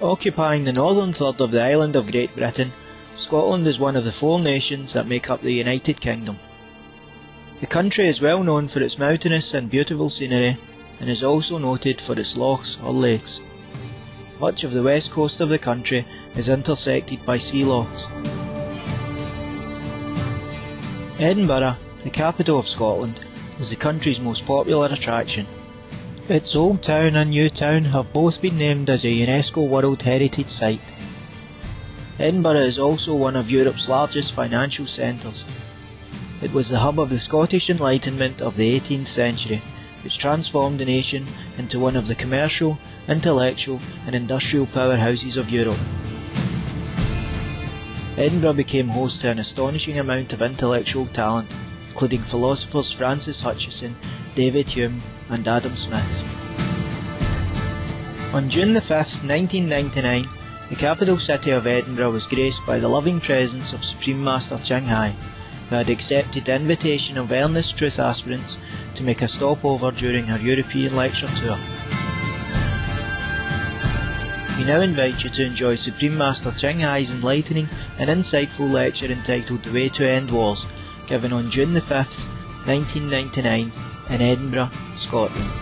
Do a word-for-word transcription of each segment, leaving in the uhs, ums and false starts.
Occupying the northern third of the island of Great Britain, Scotland is one of the four nations that make up the United Kingdom. The country is well known for its mountainous and beautiful scenery, and is also noted for its lochs or lakes. Much of the west coast of the country is intersected by sea lochs. Edinburgh, the capital of Scotland, is the country's most popular attraction. Its Old Town and New Town have both been named as a UNESCO World Heritage Site. Edinburgh is also one of Europe's largest financial centres. It was the hub of the Scottish Enlightenment of the eighteenth century, which transformed the nation into one of the commercial, intellectual and industrial powerhouses of Europe. Edinburgh became host to an astonishing amount of intellectual talent, including philosophers Francis Hutcheson, David Hume and Adam Smith. On June the fifth, nineteen ninety-nine, the capital city of Edinburgh was graced by the loving presence of Supreme Master Ching Hai, who had accepted the invitation of earnest truth aspirants to make a stopover during her European lecture tour. We now invite you to enjoy Supreme Master Ching Hai's enlightening and insightful lecture entitled The Way to End Wars, given on June the fifth, nineteen ninety-nine, in Edinburgh, Scotland.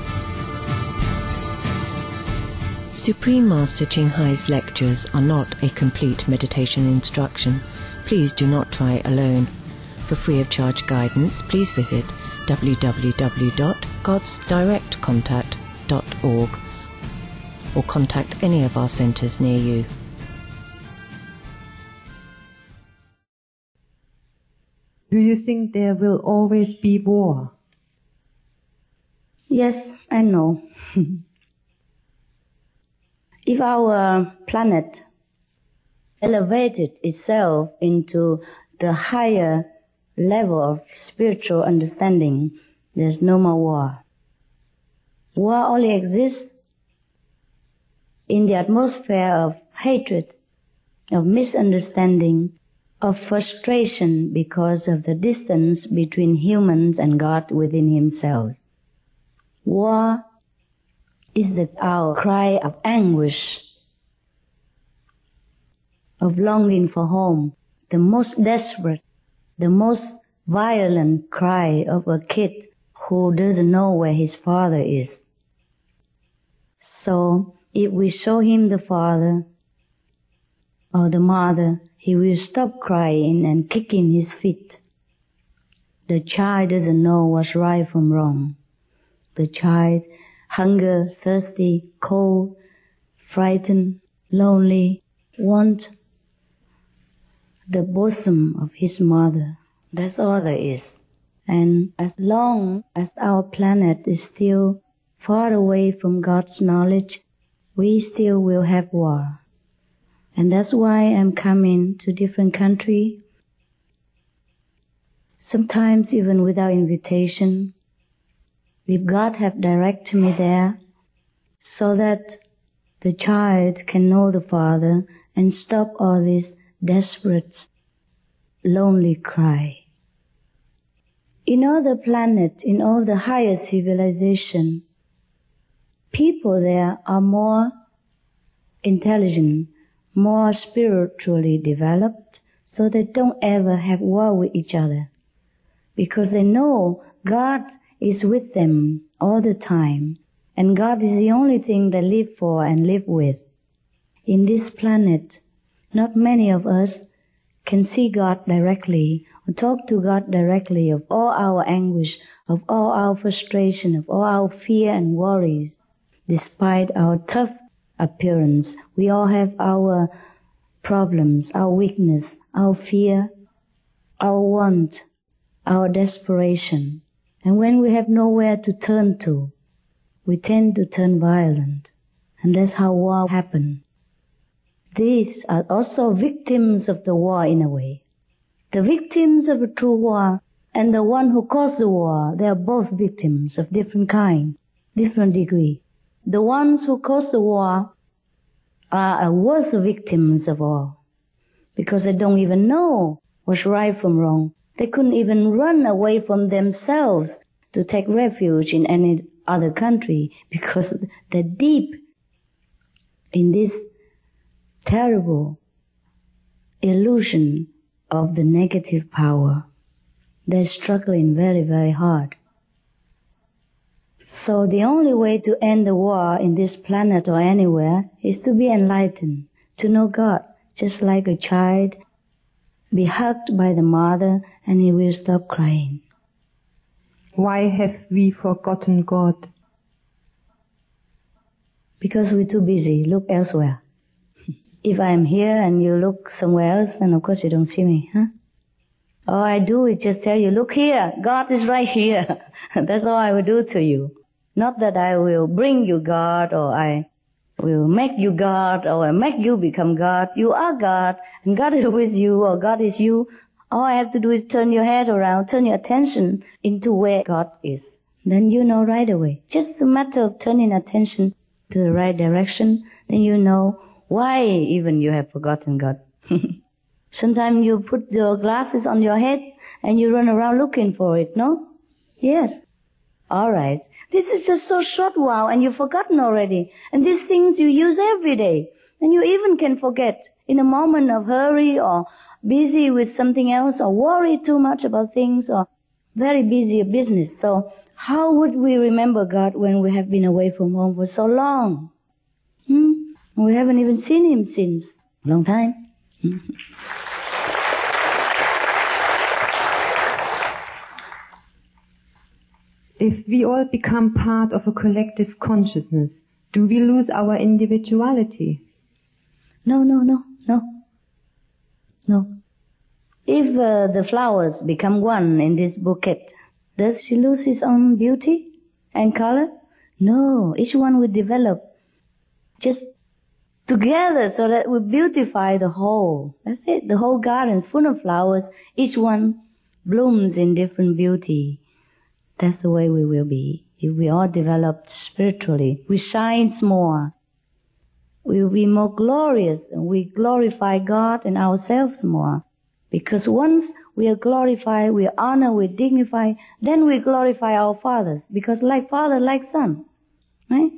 Supreme Master Ching Hai's lectures are not a complete meditation instruction. Please do not try alone. For free of charge guidance, please visit w w w dot gods direct contact dot org or contact any of our centres near you. Do you think there will always be war? Yes and no. If our planet elevated itself into the higher level of spiritual understanding, there's no more war. War only exists in the atmosphere of hatred, of misunderstanding, of frustration because of the distance between humans and God within Himself. War is the, our cry of anguish, of longing for home, the most desperate, the most violent cry of a kid who doesn't know where his father is. So, if we show him the father or the mother, he will stop crying and kicking his feet. The child doesn't know what's right from wrong. The child, hunger, thirsty, cold, frightened, lonely, wants the bosom of his mother. That's all there is. And as long as our planet is still far away from God's knowledge, we still will have war. And that's why I'm coming to different countries, sometimes even without invitation, if God have directed me there, so that the child can know the Father and stop all this desperate, lonely cry. In all the planet, in all the higher civilization, people there are more intelligent, more spiritually developed, so they don't ever have war with each other, because they know God is with them all the time, and God is the only thing they live for and live with. In this planet, not many of us can see God directly or talk to God directly of all our anguish, of all our frustration, of all our fear and worries. Despite our tough appearance, we all have our problems, our weakness, our fear, our want, our desperation. And when we have nowhere to turn to, we tend to turn violent. And that's how war happens. These are also victims of the war in a way. The victims of a true war and the one who caused the war, they are both victims of different kind, different degree. The ones who caused the war are worse victims of all, because they don't even know what's right from wrong. They couldn't even run away from themselves to take refuge in any other country, because they're deep in this terrible illusion of the negative power. They're struggling very, very hard. So the only way to end the war in this planet or anywhere is to be enlightened, to know God, just like a child, be hugged by the mother and he will stop crying. Why have we forgotten God? Because we're too busy. Look elsewhere. If I'm here and you look somewhere else, then of course you don't see me, huh? All I do is just tell you, look here, God is right here. That's all I will do to you. Not that I will bring you God, or I will make you God, or I make you become God. You are God, and God is with you, or God is you. All I have to do is turn your head around, turn your attention into where God is. Then you know right away. Just a matter of turning attention to the right direction, then you know why even you have forgotten God. Sometimes you put your glasses on your head and you run around looking for it, no? Yes. All right. This is just so short while and you've forgotten already. And these things you use every day. And you even can forget in a moment of hurry or busy with something else or worry too much about things or very busy of business. So how would we remember God when we have been away from home for so long? Hmm? We haven't even seen Him since a long time. If we all become part of a collective consciousness, do we lose our individuality? No, no, no, no. No. If uh, the flowers become one in this bouquet, does she lose its own beauty and color? No, each one will develop just together so that we beautify the whole. That's it. The whole garden full of flowers, each one blooms in different beauty. That's the way we will be. If we all developed spiritually, we shine more. We will be more glorious and we glorify God and ourselves more. Because once we are glorified, we honor, we dignify, then we glorify our fathers. Because like father, like son. Right?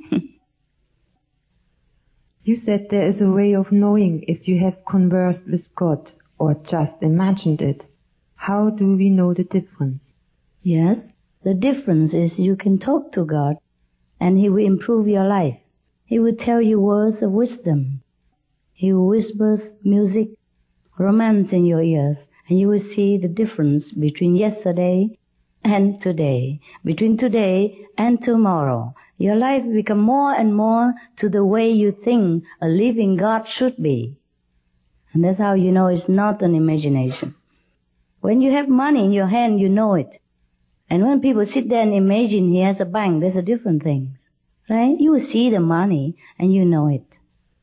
You said there is a way of knowing if you have conversed with God or just imagined it. How do we know the difference? Yes, the difference is you can talk to God and He will improve your life. He will tell you words of wisdom. He will whisper music, romance in your ears, and you will see the difference between yesterday and today, between today and tomorrow. Your life will become more and more to the way you think a living God should be. And that's how you know it's not an imagination. When you have money in your hand, you know it. And when people sit there and imagine he has a bank, there's a different thing. Right? You will see the money and you know it.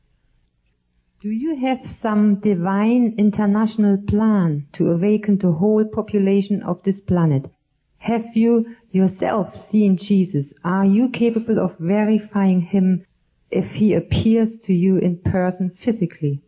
Do you have some divine international plan to awaken the whole population of this planet? Have you yourself seen Jesus? Are you capable of verifying Him if He appears to you in person physically?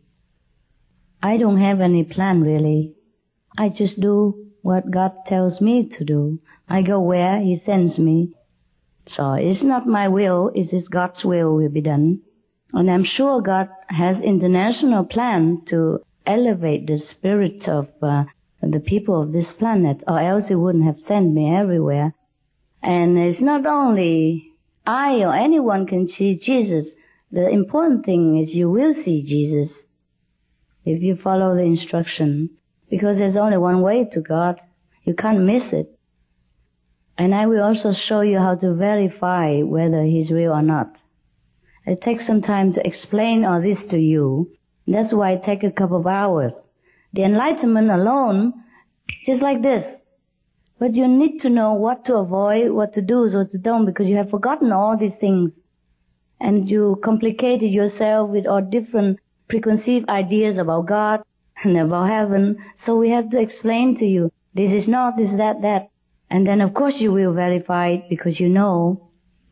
I don't have any plan really. I just do what God tells me to do. I go where He sends me. So it's not my will, it's His God's will will be done. And I'm sure God has international plan to elevate the spirit of uh, the people of this planet, or else He wouldn't have sent me everywhere. And it's not only I or anyone can see Jesus. The important thing is you will see Jesus if you follow the instruction, because there's only one way to God. You can't miss it. And I will also show you how to verify whether He's real or not. It takes some time to explain all this to you. That's why it takes a couple of hours. The enlightenment alone, just like this. But you need to know what to avoid, what to do, what to don't, because you have forgotten all these things. And you complicated yourself with all different preconceived ideas about God and about heaven. So we have to explain to you, this is not, this, that, that. And then of course you will verify it because you know.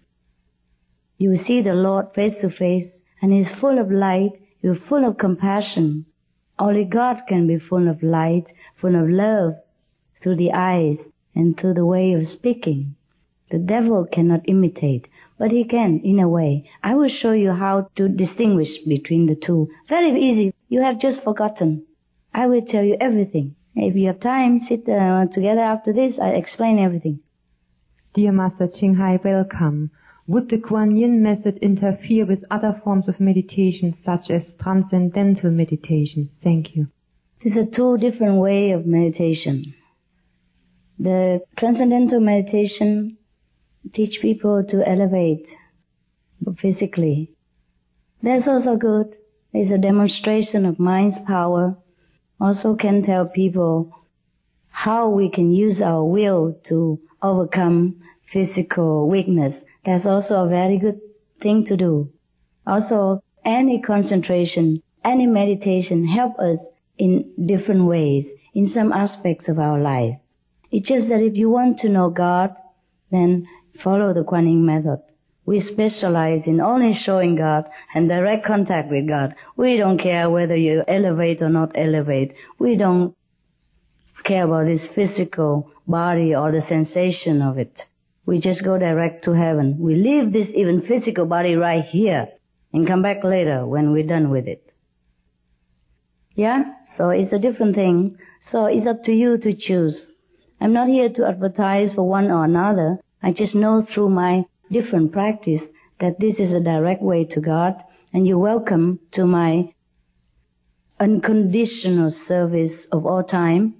You will see the Lord face to face and He's full of light, you're full of compassion. Only God can be full of light, full of love, through the eyes and through the way of speaking. The devil cannot imitate, but he can, in a way. I will show you how to distinguish between the two. Very easy. You have just forgotten. I will tell you everything. If you have time, sit uh, together after this. I explain everything. Dear Master Ching Hai, welcome. Would the Kuan Yin method interfere with other forms of meditation, such as transcendental meditation? Thank you. These are two different ways of meditation. The transcendental meditation teach people to elevate physically. That's also good. It's a demonstration of mind's power. Also can tell people how we can use our will to overcome physical weakness. That's also a very good thing to do. Also, any concentration, any meditation help us in different ways, in some aspects of our life. It's just that if you want to know God, then follow the Kuan Yin method. We specialize in only showing God and direct contact with God. We don't care whether you elevate or not elevate. We don't care about this physical body or the sensation of it. We just go direct to heaven. We leave this even physical body right here and come back later when we're done with it. Yeah? So it's a different thing. So it's up to you to choose. I'm not here to advertise for one or another. I just know through my different practice that this is a direct way to God, and you're welcome to my unconditional service of all time.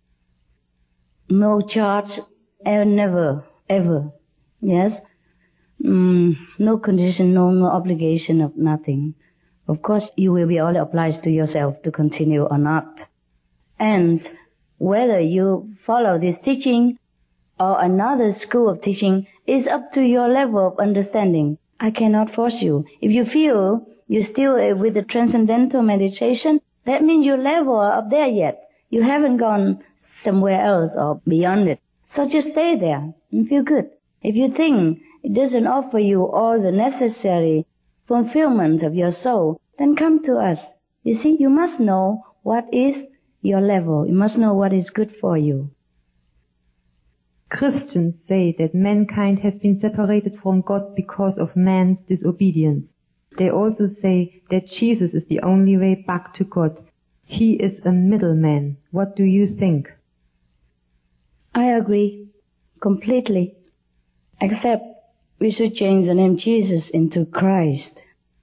No charge, and never, ever. Yes? Mm, no condition, no, no obligation of nothing. Of course, you will be all obliged to yourself to continue or not. And whether you follow this teaching or another school of teaching is up to your level of understanding. I cannot force you. If you feel you're still with the transcendental meditation, that means your level are up there yet. You haven't gone somewhere else or beyond it. So just stay there and feel good. If you think it doesn't offer you all the necessary fulfillment of your soul, then come to us. You see, you must know what is your level. You must know what is good for you. Christians say that mankind has been separated from God because of man's disobedience. They also say that Jesus is the only way back to God. He is a middleman. What do you think? I agree completely. Except we should change the name Jesus into Christ.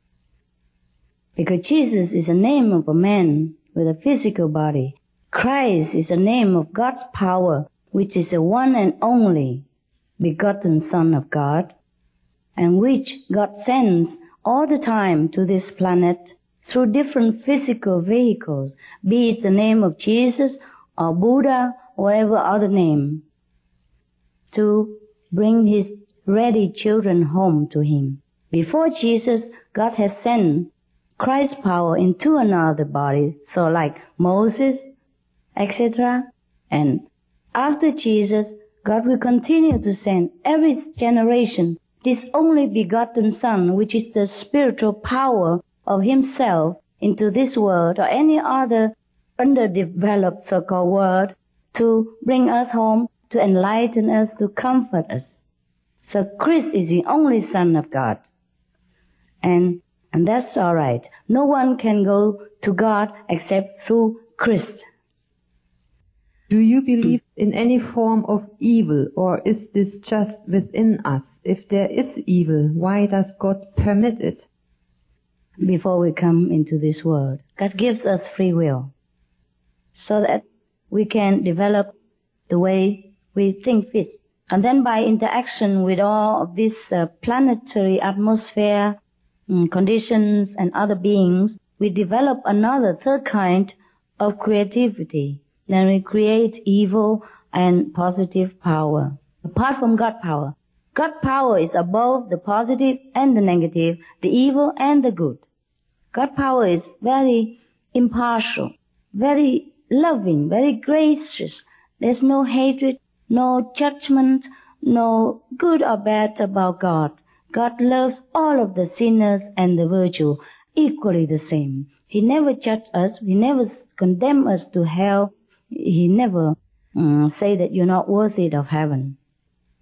Because Jesus is the name of a man with a physical body. Christ is the name of God's power, which is the one and only begotten Son of God, and which God sends all the time to this planet through different physical vehicles, be it the name of Jesus or Buddha or whatever other name, to bring his ready children home to him. Before Jesus, God has sent Christ's power into another body, so like Moses, et cetera. And after Jesus, God will continue to send every generation this only begotten Son, which is the spiritual power of himself, into this world or any other underdeveloped so-called world, to bring us home, to enlighten us, to comfort us. So Christ is the only Son of God. And and that's all right. No one can go to God except through Christ. Do you believe in any form of evil, or is this just within us? If there is evil, why does God permit it? Before we come into this world, God gives us free will so that we can develop the way we think fit. And then by interaction with all of this uh, planetary atmosphere, um, conditions and other beings, we develop another third kind of creativity. Then we create evil and positive power. Apart from God power, God power is above the positive and the negative, the evil and the good. God power is very impartial, very loving, very gracious. There's no hatred, no judgment, no good or bad about God. God loves all of the sinners and the virtue equally the same. He never judges us. He never condemns us to hell. He never um, say that you're not worthy of heaven.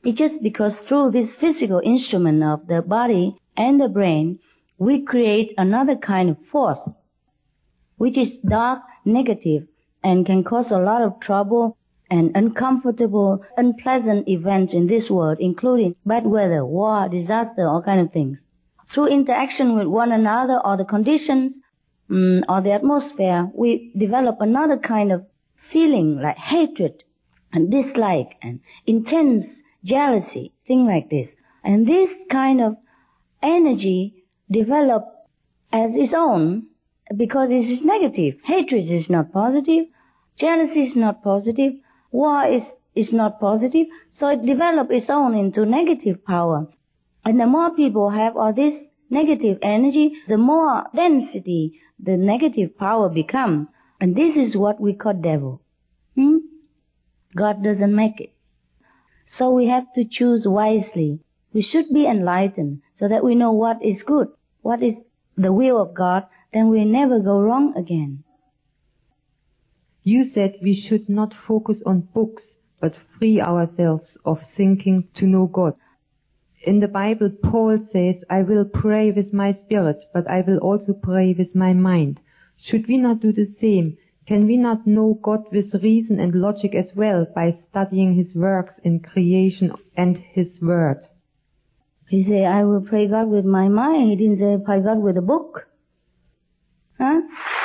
It's just because through this physical instrument of the body and the brain, we create another kind of force, which is dark, negative, and can cause a lot of trouble and uncomfortable, unpleasant events in this world, including bad weather, war, disaster, all kind of things. Through interaction with one another or the conditions um, or the atmosphere, we develop another kind of feeling like hatred and dislike and intense jealousy, things like this. And this kind of energy develop as its own because it is negative. Hatred is not positive. Jealousy is not positive. War is, is not positive. So it develops its own into negative power. And the more people have all this negative energy, the more density the negative power become. And this is what we call devil. Hmm? God doesn't make it. So we have to choose wisely. We should be enlightened so that we know what is good, what is the will of God, then we never go wrong again. You said we should not focus on books, but free ourselves of thinking to know God. In the Bible, Paul says, I will pray with my spirit, but I will also pray with my mind. Should we not do the same? Can we not know God with reason and logic as well by studying His works in creation and His word? He said, I will pray God with my mind. He didn't say pray God with a book. Huh?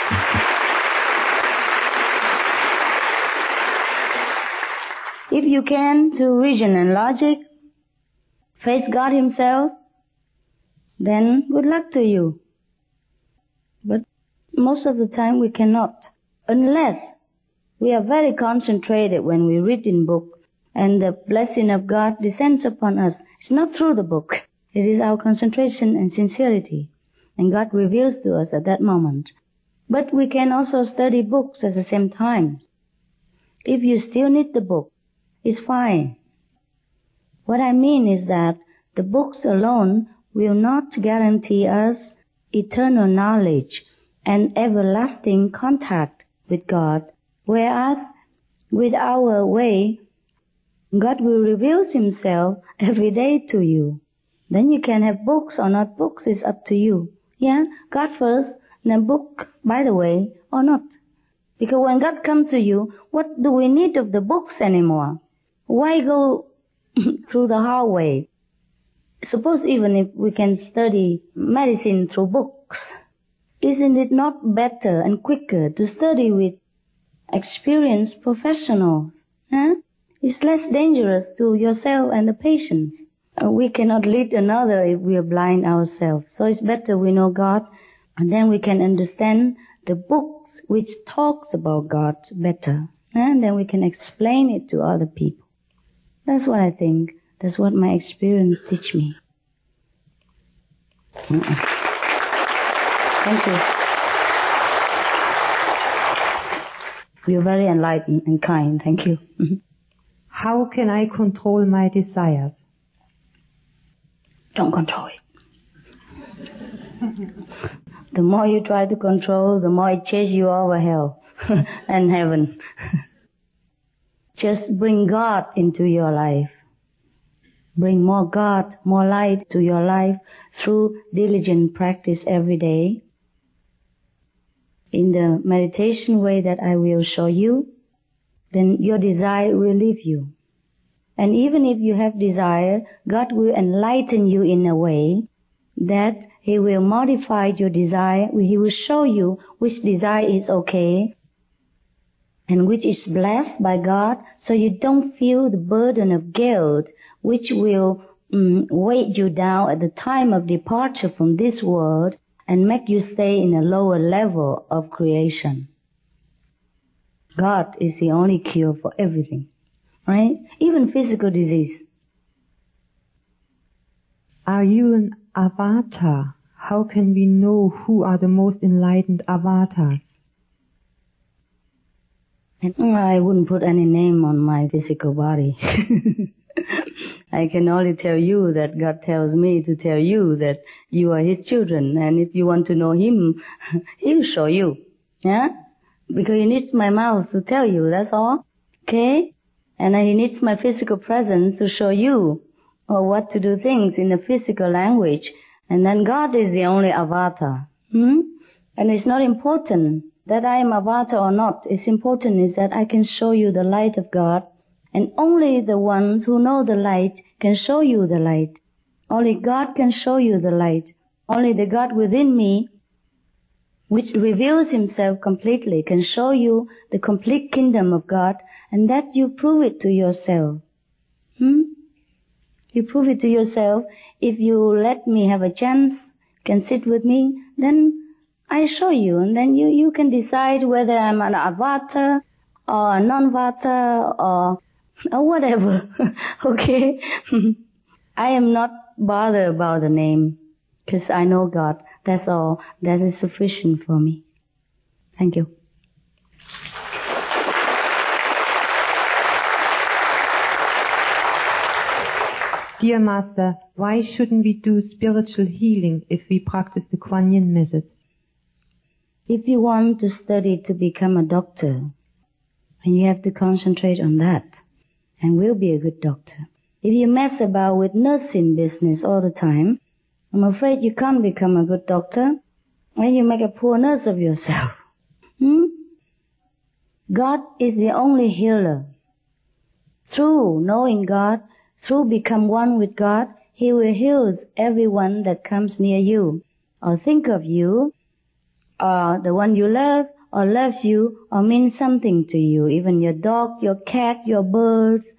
If you can, through reason and logic, face God Himself, then good luck to you. But most of the time we cannot, unless we are very concentrated when we read in book, and the blessing of God descends upon us. It's not through the book. It is our concentration and sincerity. And God reveals to us at that moment. But we can also study books at the same time. If you still need the book, it's fine. What I mean is that the books alone will not guarantee us eternal knowledge and everlasting contact with God, whereas with our way, God will reveal Himself every day to you. Then you can have books or not books, it's up to you. Yeah, God first, then book, by the way, or not. Because when God comes to you, what do we need of the books anymore? Why go through the hard way? Suppose even if we can study medicine through books, isn't it not better and quicker to study with experienced professionals? Huh? It's less dangerous to yourself and the patients. Uh, we cannot lead another if we are blind ourselves. So it's better we know God, and then we can understand the books which talks about God better. And then we can explain it to other people. That's what I think. That's what my experience teach me. Mm-mm. Thank you. You're very enlightened and kind. Thank you. How can I control my desires? Don't control it. The more you try to control, the more it chases you over hell and heaven. Just bring God into your life. Bring more God, more light to your life through diligent practice every day. In the meditation way that I will show you, then your desire will leave you. And even if you have desire, God will enlighten you in a way that He will modify your desire. He will show you which desire is okay and which is blessed by God, so you don't feel the burden of guilt which will um, weight you down at the time of departure from this world and make you stay in a lower level of creation. God is the only cure for everything, right? Even physical disease. Are you an avatar? How can we know who are the most enlightened avatars? I wouldn't put any name on my physical body. I can only tell you that God tells me to tell you that you are His children, and if you want to know Him, He'll show you. Yeah? Because He needs my mouth to tell you, that's all. Okay? And he needs my physical presence to show you or what to do things in the physical language. And then God is the only avatar. Hmm? And it's not important that I am avatar or not. It's important is that I can show you the light of God. And only the ones who know the light can show you the light. Only God can show you the light. Only the God within me, which reveals himself completely, can show you the complete kingdom of God, and that you prove it to yourself. Hmm? You prove it to yourself. If you let me have a chance, can sit with me, then I show you, and then you, you can decide whether I'm an avatar or a non-vata or, or whatever. Okay? I am not bothered about the name, because I know God. That's all. That is sufficient for me. Thank you. Dear Master, why shouldn't we do spiritual healing if we practice the Kuan Yin method? If you want to study to become a doctor, and you have to concentrate on that, and will be a good doctor. If you mess about with nursing business all the time, I'm afraid you can't become a good doctor, and you make a poor nurse of yourself. Hmm? God is the only healer. Through knowing God, through become one with God, He will heal everyone that comes near you, or think of you, or the one you love, or loves you, or means something to you, even your dog, your cat, your birds,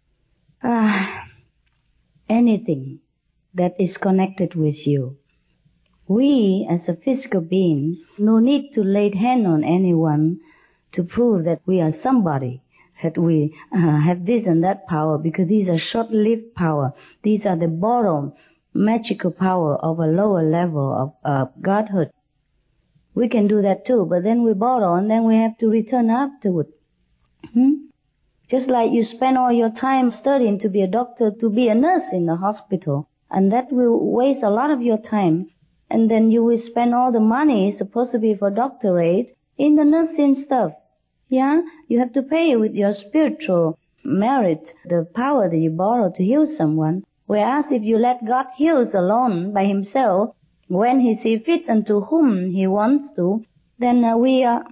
ah, anything that is connected with you. We, as a physical being, no need to lay hand on anyone to prove that we are somebody, that we uh, have this and that power, because these are short-lived power. These are the borrowed magical power of a lower level of uh, godhood. We can do that too, but then we borrow and then we have to return afterward. Hmm? Just like you spend all your time studying to be a doctor, to be a nurse in the hospital, and that will waste a lot of your time. And then you will spend all the money supposed to be for doctorate in the nursing stuff. Yeah? You have to pay with your spiritual merit, the power that you borrow to heal someone. Whereas if you let God heal alone by himself, when he sees fit and to whom he wants to, then uh, we uh,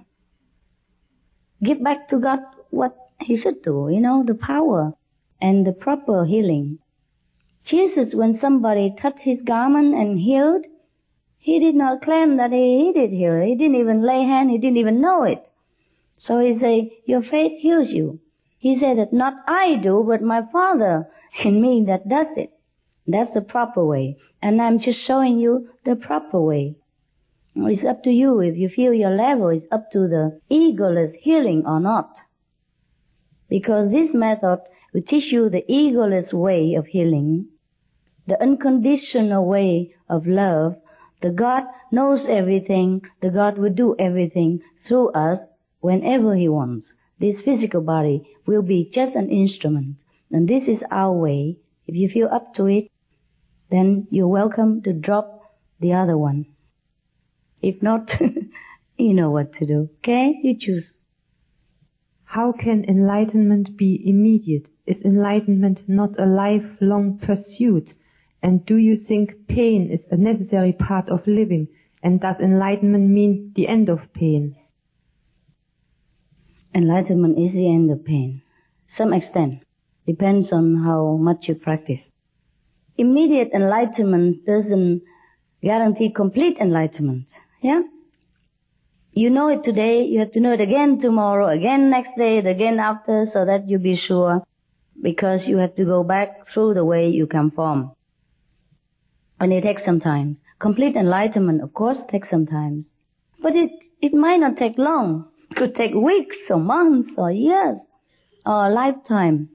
give back to God what he should do, you know, the power and the proper healing. Jesus, when somebody touched his garment and healed, he did not claim that he, he did heal. He didn't even lay hand, he didn't even know it. So he said, your faith heals you. He said that not I do, but my Father in me that does it. That's the proper way. And I'm just showing you the proper way. It's up to you if you feel your level is up to the egoless healing or not. Because this method will teach you the egoless way of healing, the unconditional way of love. The God knows everything. The God will do everything through us whenever he wants. This physical body will be just an instrument. And this is our way. If you feel up to it, then you're welcome to drop the other one. If not, you know what to do. Okay? You choose. How can enlightenment be immediate? Is enlightenment not a lifelong pursuit? And do you think pain is a necessary part of living? And does enlightenment mean the end of pain? Enlightenment is the end of pain. Some extent. Depends on how much you practice. Immediate enlightenment doesn't guarantee complete enlightenment. Yeah? You know it today, you have to know it again tomorrow, again next day, again after, so that you be sure, because you have to go back through the way you come from. And it takes some time. Complete enlightenment, of course, takes some time. But it, it might not take long. It could take weeks or months or years or a lifetime.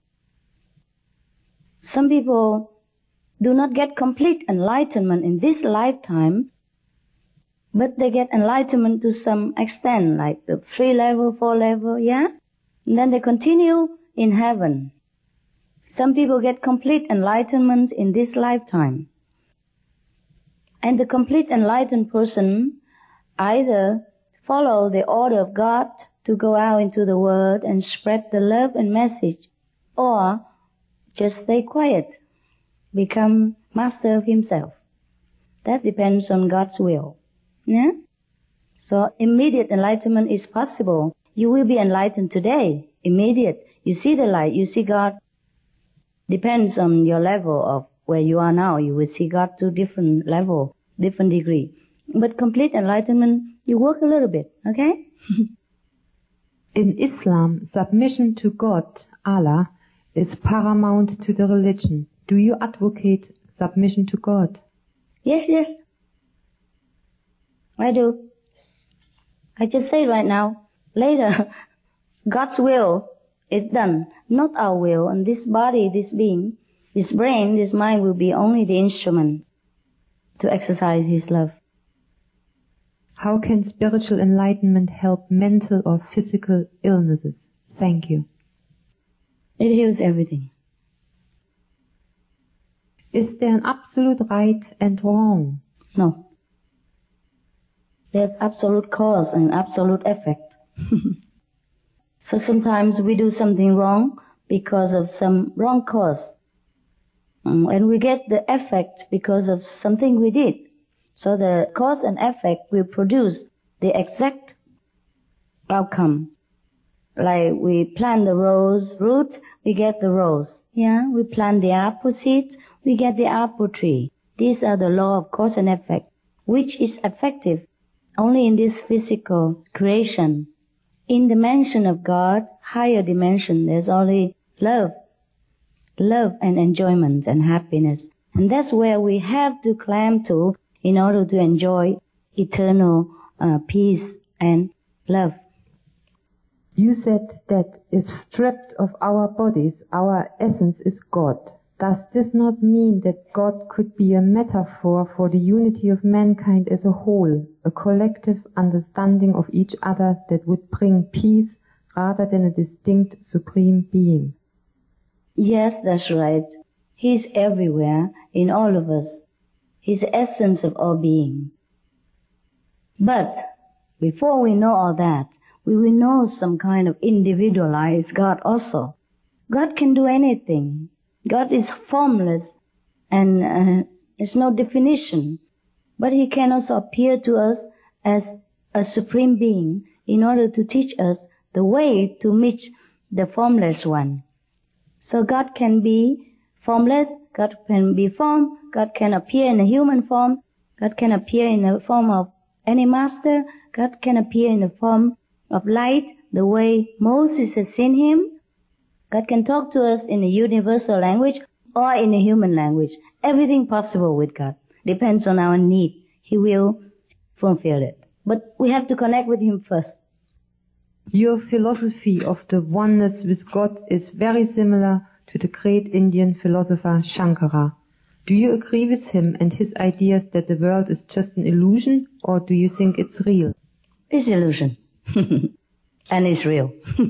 Some people do not get complete enlightenment in this lifetime, but they get enlightenment to some extent, like the three level, four level, yeah? And then they continue in heaven. Some people get complete enlightenment in this lifetime. And the complete enlightened person either follow the order of God to go out into the world and spread the love and message or just stay quiet, become master of himself. That depends on God's will. Yeah? So immediate enlightenment is possible. You will be enlightened today, immediate. You see the light, you see God. Depends on your level of where you are now. You will see God to different level, different degree. But complete enlightenment, you work a little bit, okay? In Islam, submission to God, Allah, is paramount to the religion. Do you advocate submission to God? Yes, yes. I do. I just say right now, later, God's will is done, not our will, and this body, this being, this brain, this mind will be only the instrument to exercise His love. How can spiritual enlightenment help mental or physical illnesses? Thank you. It heals everything. Is there an absolute right and wrong? No. There's absolute cause and absolute effect. So sometimes we do something wrong because of some wrong cause. Um, and we get the effect because of something we did. So the cause and effect will produce the exact outcome. Like we plant the rose root, we get the rose. Yeah, we plant the apple seeds, we get the apple tree. These are the law of cause and effect, which is effective only in this physical creation. In the dimension of God, higher dimension, there's only love. Love and enjoyment and happiness. And that's where we have to climb to in order to enjoy eternal uh, peace and love. You said that if stripped of our bodies, our essence is God. Does this not mean that God could be a metaphor for the unity of mankind as a whole, a collective understanding of each other that would bring peace rather than a distinct supreme being? Yes, that's right. He's everywhere, in all of us. He's the essence of all beings. But before we know all that, we will know some kind of individualized God also. God can do anything. God is formless and uh, there's no definition. But He can also appear to us as a supreme being in order to teach us the way to meet the formless one. So God can be formless, God can be form, God can appear in a human form, God can appear in the form of any master, God can appear in the form of light, the way Moses has seen Him. God can talk to us in a universal language or in a human language. Everything possible with God. Depends on our need. He will fulfill it. But we have to connect with Him first. Your philosophy of the oneness with God is very similar to the great Indian philosopher Shankara. Do you agree with him and his ideas that the world is just an illusion, or do you think it's real? It's illusion. And it's real.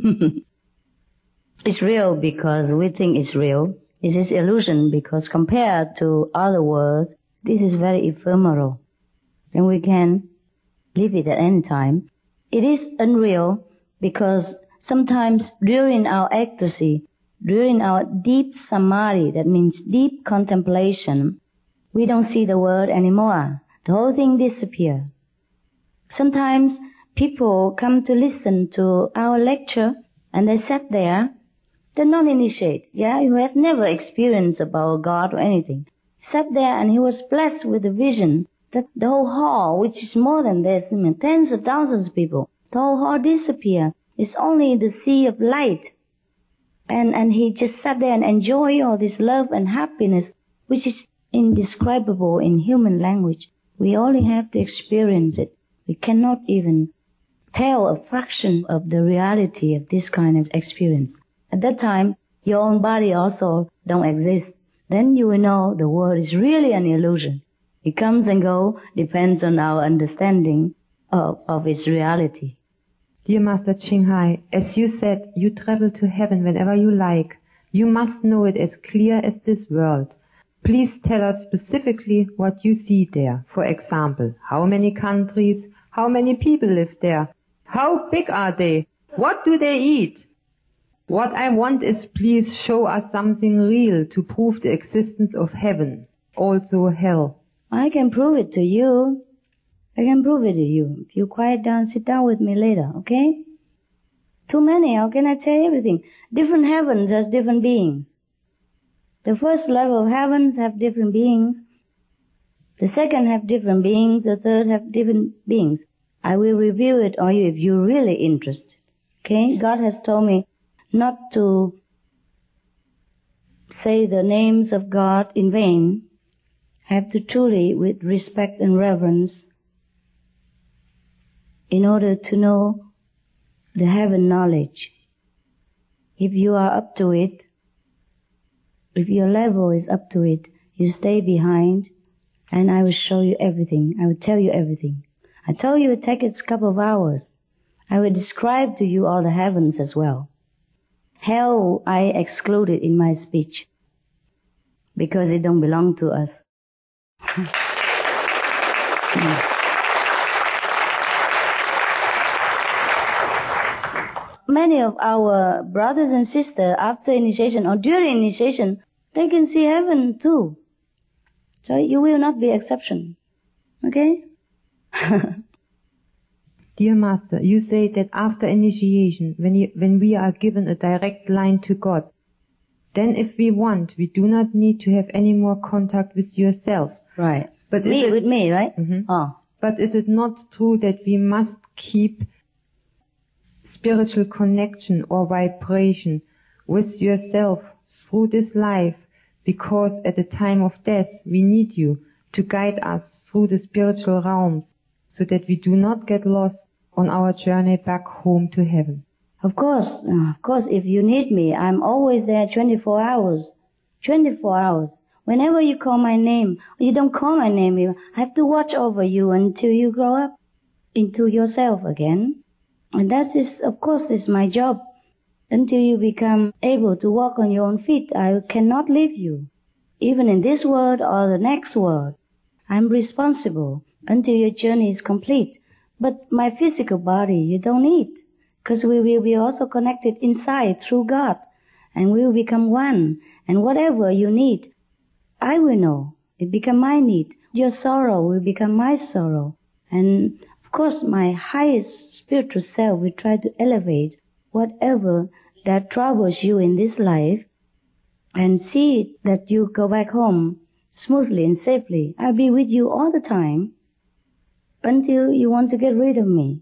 It's real because we think it's real. It is illusion because compared to other worlds, this is very ephemeral. And we can leave it at any time. It is unreal because sometimes during our ecstasy, during our deep samadhi, that means deep contemplation, we don't see the world anymore. The whole thing disappears. Sometimes people come to listen to our lecture and they sat there. They're non-initiated, yeah, who has never experienced about God or anything. He sat there and he was blessed with a vision that the whole hall, which is more than this, I mean, tens of thousands of people, the whole hall disappeared. It's only the sea of light. And, and he just sat there and enjoyed all this love and happiness, which is indescribable in human language. We only have to experience it. We cannot even tell a fraction of the reality of this kind of experience. At that time, your own body also don't exist. Then you will know the world is really an illusion. It comes and goes, depends on our understanding of, of its reality. Dear Master Ching Hai, as you said, you travel to heaven whenever you like. You must know it as clear as this world. Please tell us specifically what you see there. For example, how many countries, how many people live there? How big are they? What do they eat? What I want is, please show us something real to prove the existence of heaven, also hell. I can prove it to you. I can prove it to you. If you quiet down, sit down with me later, okay? Too many, how can I tell you everything? Different heavens has different beings. The first level of heavens have different beings. The second have different beings. The third have different beings. I will reveal it on you if you're really interested, okay? God has told me not to say the names of God in vain. I have to truly, with respect and reverence, in order to know the heaven knowledge. If you are up to it, if your level is up to it, you stay behind, and I will show you everything. I will tell you everything. I told you it takes a couple of hours. I will describe to you all the heavens as well. Hell, I excluded in my speech because it don't belong to us. Many of our brothers and sisters, after initiation or during initiation, they can see heaven too. So you will not be exception. Okay? Dear Master, you say that after initiation, when, you, when we are given a direct line to God, then if we want, we do not need to have any more contact with yourself. Right. But me, is it, with me, right? Mm-hmm. Oh. But is it not true that we must keep spiritual connection or vibration with yourself through this life, because at the time of death we need you to guide us through the spiritual realms, so that we do not get lost on our journey back home to heaven? Of course, of course, if you need me, I'm always there twenty-four hours. twenty-four hours. Whenever you call my name, you don't call my name, I have to watch over you until you grow up into yourself again. And that is, of course, is my job. Until you become able to walk on your own feet, I cannot leave you. Even in this world or the next world, I'm responsible until your journey is complete. But my physical body, you don't need, because we will be also connected inside through God, and we will become one. And whatever you need, I will know. It become my need. Your sorrow will become my sorrow. And of course, my highest spiritual self will try to elevate whatever that troubles you in this life and see that you go back home smoothly and safely. I'll be with you all the time until you want to get rid of me.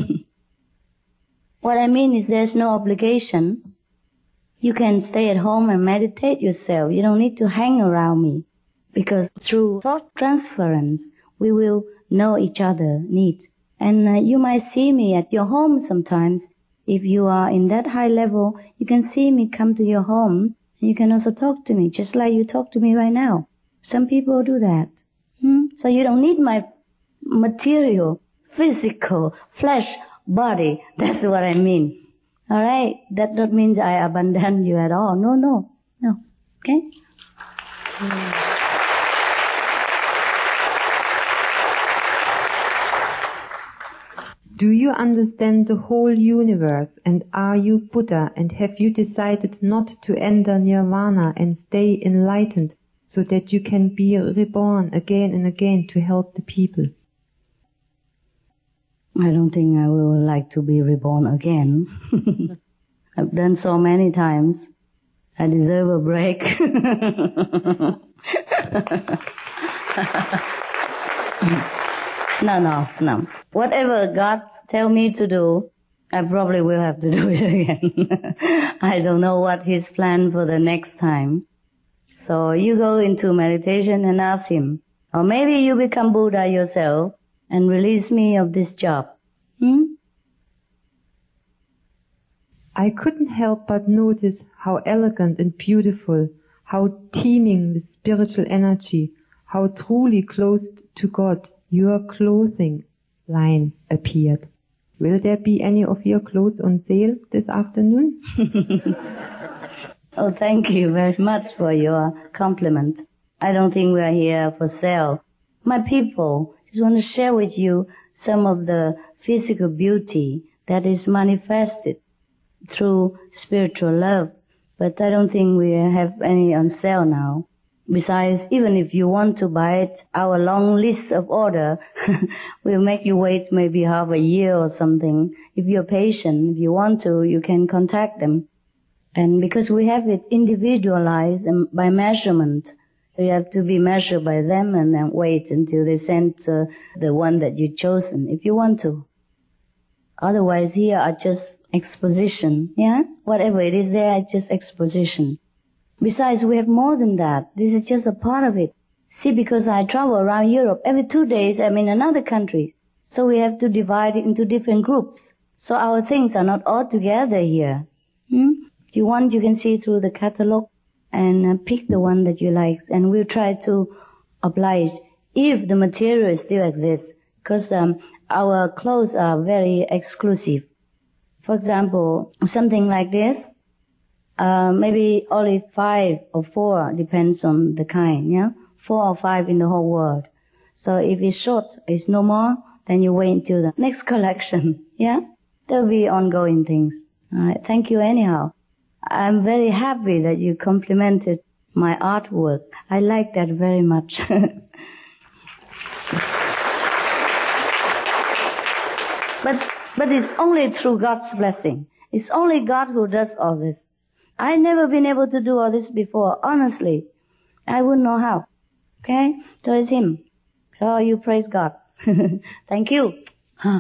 What I mean is there's no obligation. You can stay at home and meditate yourself. You don't need to hang around me, because through thought transference, we will know each other needs. And uh, you might see me at your home sometimes. If you are in that high level, you can see me come to your home, and you can also talk to me, just like you talk to me right now. Some people do that. Hmm? So you don't need my material, physical, flesh, body. That's what I mean. All right? That don't mean I abandon you at all. No, no, no. Okay? Mm. Do you understand the whole universe, and are you Buddha, and have you decided not to enter nirvana and stay enlightened, so that you can be reborn again and again to help the people? I don't think I will like to be reborn again. I've done so many times. I deserve a break. No, no, no. Whatever God tell me to do, I probably will have to do it again. I don't know what His plan for the next time. So you go into meditation and ask Him. Or maybe you become Buddha yourself and release me of this job. Hmm? I couldn't help but notice how elegant and beautiful, how teeming with spiritual energy, how truly close to God your clothing line appeared. Will there be any of your clothes on sale this afternoon? Oh, thank you very much for your compliment. I don't think we are here for sale. My people just want to share with you some of the physical beauty that is manifested through spiritual love. But I don't think we have any on sale now. Besides, even if you want to buy it, our long list of order will make you wait maybe half a year or something. If you're patient, if you want to, you can contact them. And because we have it individualized and by measurement, you have to be measured by them and then wait until they send uh, the one that you've chosen, if you want to. Otherwise, here are just exposition, yeah? Whatever it is there, it's just exposition. Besides, we have more than that. This is just a part of it. See, because I travel around Europe, every two days I'm in another country. So we have to divide it into different groups. So our things are not all together here. Hmm? If you want, you can see through the catalog and uh, pick the one that you like. And we'll try to oblige if the material still exists. Because um, our clothes are very exclusive. For example, something like this. Uh, maybe only five or four, depends on the kind, yeah? Four or five in the whole world. So if it's short, it's no more, then you wait until the next collection, yeah? There'll be ongoing things. All right, thank you anyhow. I'm very happy that you complimented my artwork. I like that very much. but, but it's only through God's blessing. It's only God who does all this. I've never been able to do all this before, honestly. I wouldn't know how. Okay? So it's Him. So you praise God. Thank you. Huh.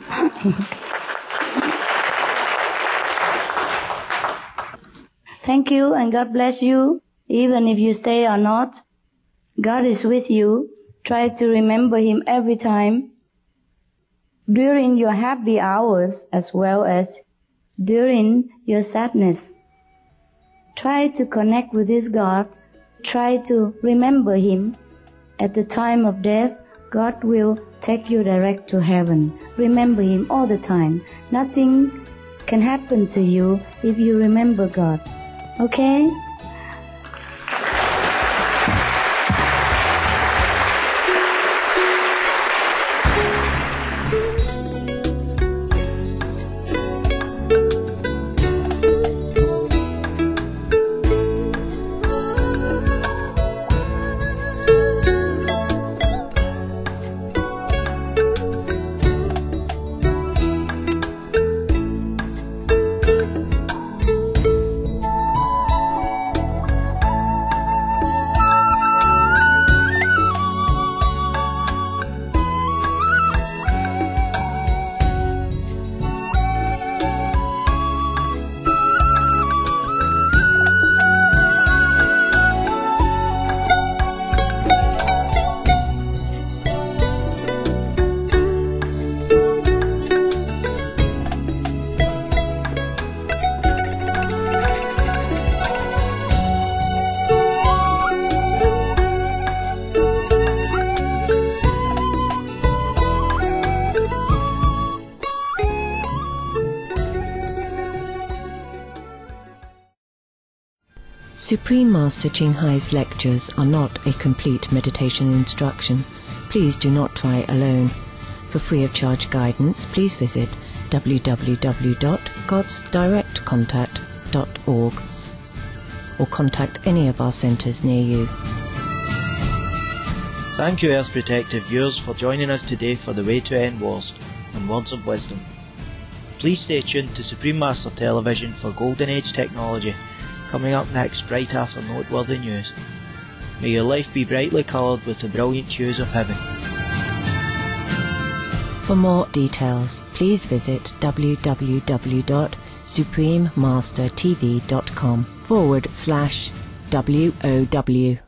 Thank you and God bless you. Even if you stay or not, God is with you. Try to remember Him every time. During your happy hours as well as during your sadness. Try to connect with this God. Try to remember Him. At the time of death, God will take you direct to heaven. Remember Him all the time. Nothing can happen to you if you remember God. Okay? Supreme Master Ching Hai's lectures are not a complete meditation instruction. Please do not try alone. For free of charge guidance, please visit w w w dot gods direct contact dot org or contact any of our centres near you. Thank you, Earth Protective viewers, for joining us today for The Way to End Wars and Words of Wisdom. Please stay tuned to Supreme Master Television for Golden Age technology, coming up next right after noteworthy news. May your life be brightly coloured with the brilliant hues of heaven. For more details, please visit w w w dot supreme master t v dot com forward slash W O W.